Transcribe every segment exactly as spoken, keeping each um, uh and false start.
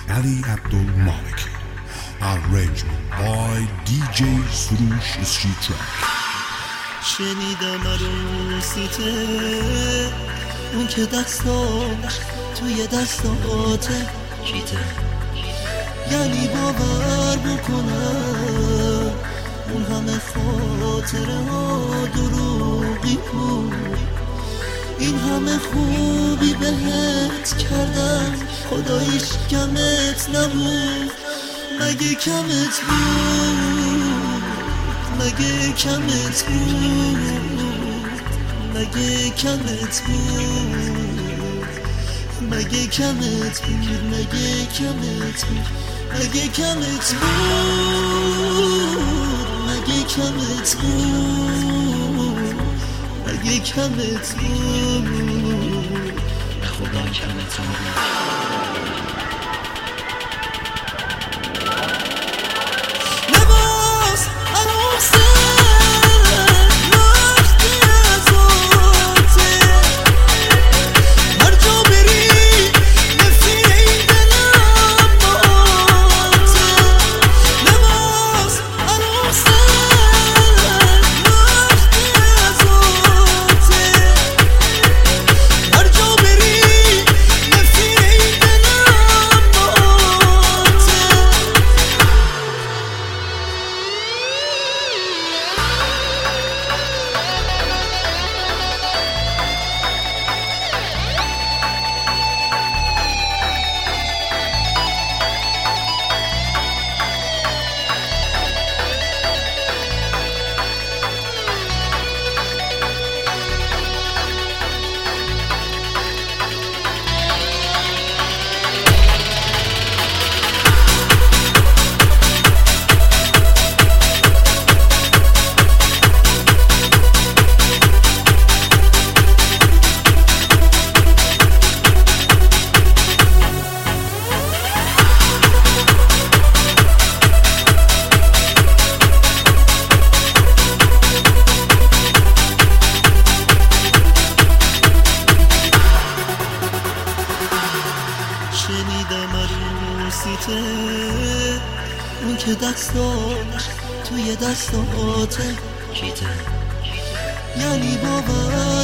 Ali Abdul Malik. Arrangement by دی جی سروش Street Track. شنیدم عروسیته اون که دستاش توی دستاته کیته، یعنی باور بکنم اون همه خاطره ها دروغی بود، این همه خوبی بهت کردم خداییش کمت نبود. مگه کمت بود، مگه کمت بود، مگه کمت بود، مگه کمت بود، مگه کمت بود، مگه کمت بود، مگه کمت بود، مگه کمت بود، به خدا کمت بود. شنیدم عروسیته اون که دستاش توی دستاته کیته، یعنی باور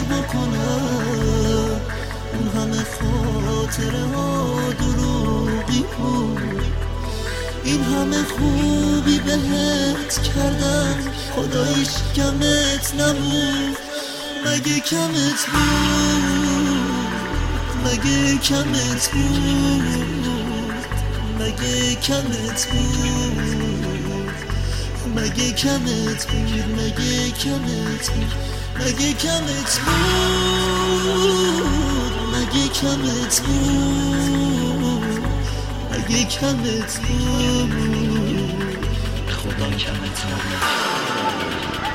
بکنم اون همه خاطره ها دروغی بود، این همه خوبی بهت کردم خداییش کمت نبود. مگه کمت بود، مگه کمت بود، مگه کمت بود، مگه کمت بود، مگه کمت بود، مگه کمت بود، مگه کمت بود، مگه کمت بود، به خدا کمت بود.